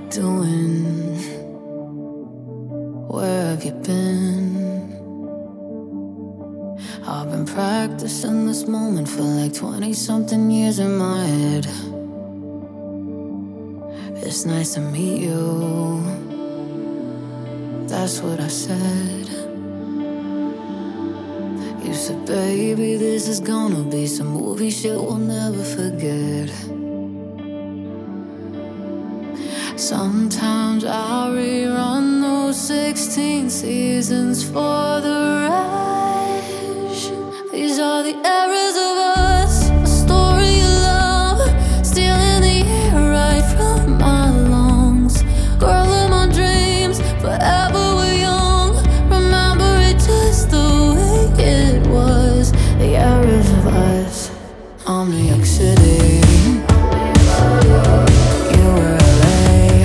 doing? Where have you been? I've been practicing this moment for like 20-something years in my head. It's nice to meet you. That's what I said. You said, baby, this is gonna be some movie shit we'll never forget. Sometimes I rerun those 16 seasons for the rush. These are the eras of us, a story of love, stealing the air right from my lungs. Girl of my dreams, forever we're young. Remember it just the way it was. The eras of us. I'm New York City. You were LA.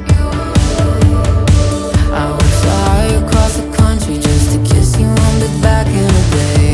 I would fly across the country just to kiss you on the back in the day.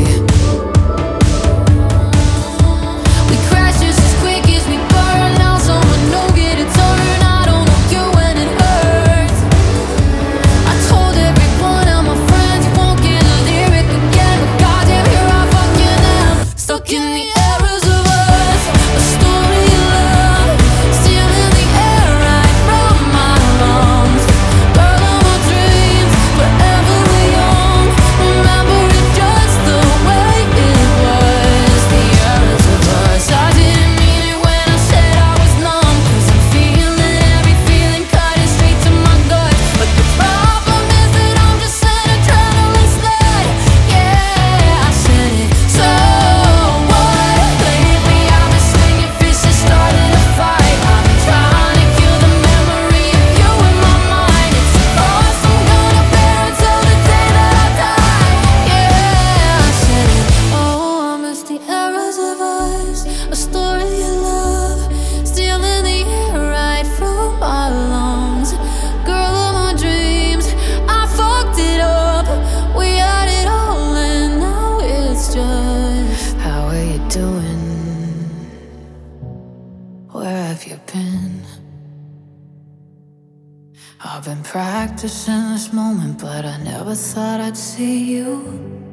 We crashed just as quick as we burn. Now someone don't get a turn. I don't know you when it hurts. I told everyone of my friends you won't get a lyric again. But goddamn, here I fucking am, stuck in the eras of us, a story of love, stealing the air right from my lungs. Girl of my dreams, forever we're young. Remember it just the way it was. The eras of us. I didn't mean it when I said I was numb, 'cause I'm feeling every feeling cutting straight to my gut. But the problem is that I'm just an adrenaline slut. Yeah, I said it. So what? Lately I've been swinging fists and starting a fight. I've been trying to kill the memory of you in my mind. It's a cross I'm gonna bear until the day that I die. Yeah, I said it. Oh, I miss the eras of us, a story of love, stealing the air right from my lungs. Girl of my dreams, I fucked it up. We had it all and now it's just, how are you doing? Where have you been? I've been practicing this moment, but I never thought I'd see you